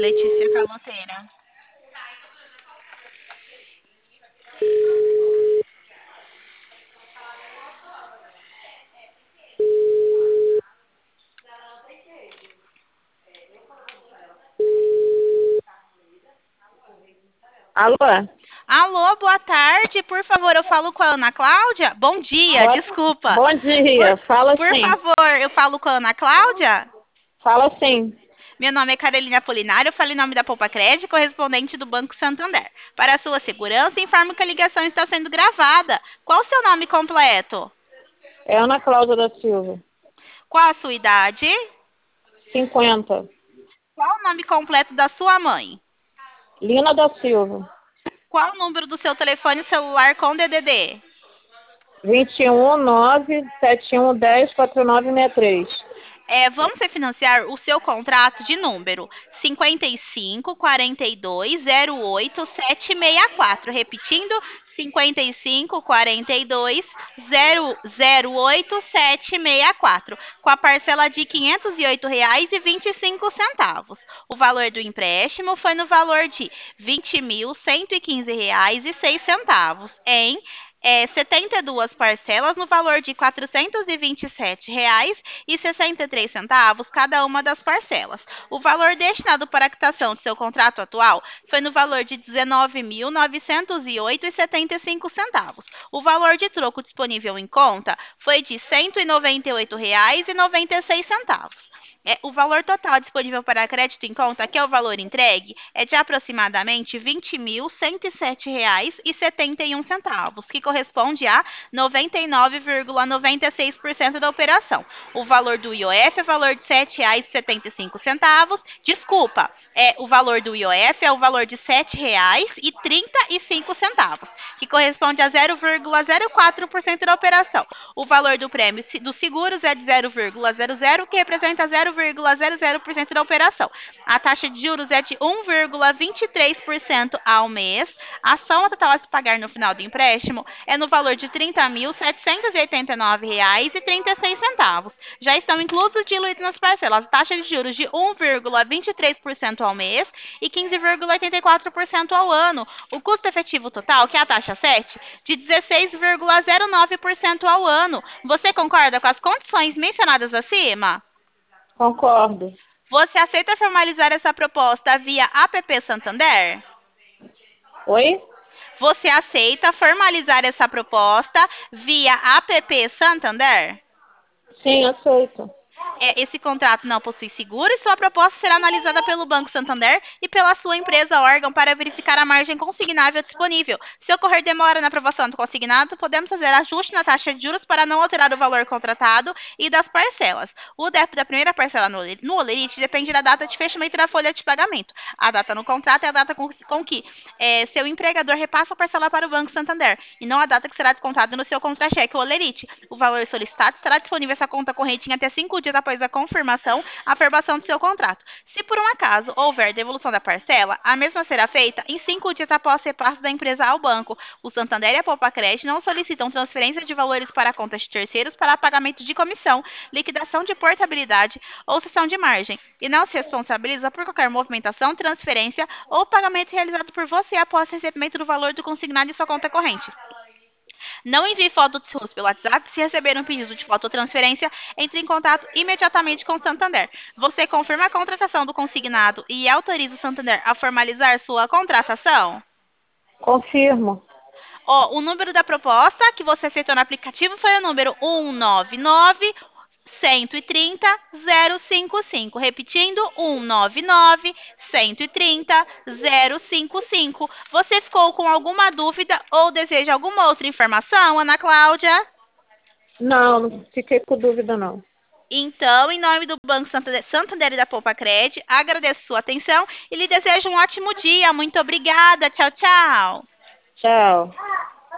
Letícia Caloteira. Alô? Alô, boa tarde. Por favor, eu falo com a Ana Cláudia? Bom dia, Boa- desculpa. Bom dia, fala Por sim. favor, eu falo com a Ana Cláudia? Fala sim. Meu nome é Carolina Apolinário, eu falo em nome da Poupa Crédito, correspondente do Banco Santander. Para a sua segurança, informo que a ligação está sendo gravada. Qual o seu nome completo? É Ana Cláudia da Silva. Qual a sua idade? 50. Qual o nome completo da sua mãe? Lina da Silva. Qual o número do seu telefone celular com DDD? 21 97110 4963. Vamos refinanciar o seu contrato de número 554208 764. Repetindo, 554208 764, com a parcela de R$ 508,25. O valor do empréstimo foi no valor de R$ 20.115,06 em 72 parcelas no valor de R$ 427,63 cada uma das parcelas. O valor destinado para a quitação de seu contrato atual foi no valor de R$ 19.908,75. O valor de troco disponível em conta foi de R$ 198,96. O valor total disponível para crédito em conta, que é o valor entregue, é de aproximadamente R$ 20.107,71, que corresponde a 99,96% da operação. O valor do IOF é o valor de R$ 7,75. Desculpa, o valor do IOF é o valor de R$ 7,35, que corresponde a 0,04% da operação. O valor do prêmio dos seguros é de 0,00, que representa 0,00% da operação. A taxa de juros é de 1,23% ao mês. A soma total a se pagar no final do empréstimo é no valor de R$ 30.789,36. Já estão inclusos diluídos nas parcelas taxas de juros de 1,23% ao mês e 15,84% ao ano. O custo efetivo total, que é a taxa 7, de 16,09% ao ano. Você concorda com as condições mencionadas acima? Concordo. Você aceita formalizar essa proposta via APP Santander? Oi? Você aceita formalizar essa proposta via APP Santander? Sim, aceito. Esse contrato não possui seguro e sua proposta será analisada pelo Banco Santander e pela sua empresa órgão para verificar a margem consignável disponível. Se ocorrer demora na aprovação do consignado, podemos fazer ajuste na taxa de juros para não alterar o valor contratado e das parcelas. O débito da primeira parcela no Olerite depende da data de fechamento da folha de pagamento. A data no contrato é a data com que seu empregador repassa a parcela para o Banco Santander, e não a data que será descontada no seu contra-cheque Olerite. O valor solicitado estará disponível essa conta corrente em até 5 dias após a confirmação, a aprovação do seu contrato. Se por um acaso houver devolução da parcela, a mesma será feita em 5 dias após o repasse da empresa ao banco. O Santander e a Poupa Crédito não solicitam transferência de valores para contas de terceiros para pagamento de comissão, liquidação de portabilidade ou cessão de margem, e não se responsabiliza por qualquer movimentação, transferência ou pagamento realizado por você após o recebimento do valor do consignado em sua conta corrente. Não envie foto de seus pelo WhatsApp. Se receber um pedido de foto ou transferência, entre em contato imediatamente com o Santander. Você confirma a contratação do consignado e autoriza o Santander a formalizar sua contratação? Confirmo. O número da proposta que você aceitou no aplicativo foi o número 199 130 055. Repetindo, 199 130 055. Você ficou com alguma dúvida ou deseja alguma outra informação, Ana Cláudia? Não fiquei com dúvida não. Então, em nome do Banco Santander e da Poupa Cred, agradeço sua atenção e lhe desejo um ótimo dia. Muito obrigada. Tchau, tchau. Tchau.